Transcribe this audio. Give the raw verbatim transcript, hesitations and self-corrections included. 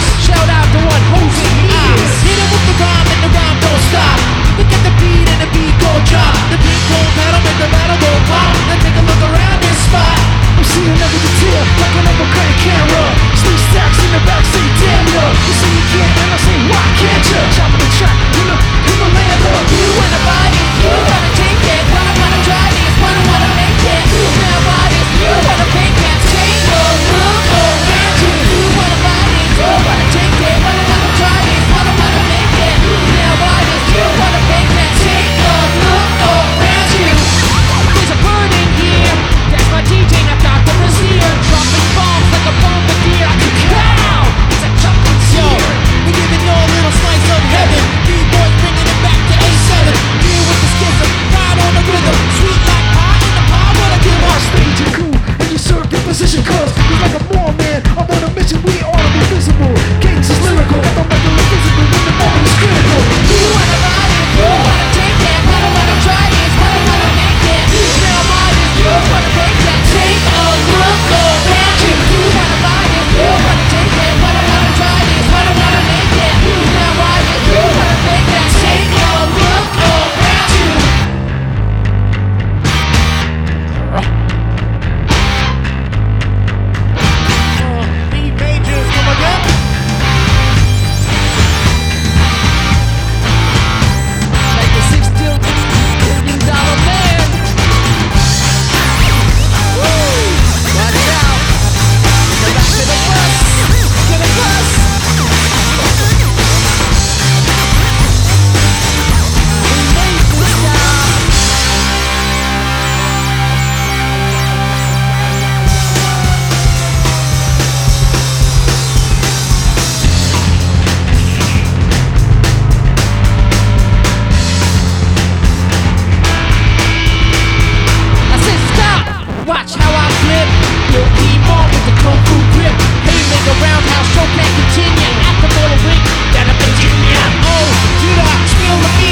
Shout out to one hosing me. Hit him with the rhyme and the rhyme don't stop. Look at the beat and the beat go drop. The beat go pedal, make the battle go pop. Now take a look around this spot. I'm seeing every detail like an uppercut camera. Three stacks in the back, say damn ya. You say you can't, and I say why can't ya? Chop on the track, you know, you know land up. You wanna buy it, you wanna take it. Wanna wanna try this, wanna wanna make it. You wanna buy this, you wanna make it. Take a look around you. You wanna buy this, you wanna take it. Wanna wanna try this, wanna wanna make it. You wanna buy this, you wanna make it. Take a look around you. There's a bird in here. That's my D J, not Doctor Brazier. Dropping bombs like a bombardier. Wow, it's a chocolate sear. We're giving y'all a little slice of heaven. B-boys bringing it back to A seven. Here with the schism, ride on the rhythm. Sweet like pie in the pie, wanna give our stage a coup. And you serve your position, cause he's like a more man. I'm on a mission, we ought to be visible. Gates is lyrical, got the record invisible when the moment is critical. You wanna buy it, you wanna take it. Wanna wanna try this, wanna wanna make it. Now buy this, you wanna make that. Take a look around you. You wanna buy this, you wanna take it. Wanna wanna try this, wanna wanna make it. Now buy this, you wanna make that. Take a look around you. B majors, come again. Like the six till billion dollar man. Woo! Watch out! In the back of the bus, to the bus. We made this stop. I said stop! Watch how I flip. You'll be more with the kung fu grip. Hey, make a roundhouse show can continue. At the motor ring, down to Virginia. Oh, did I spill the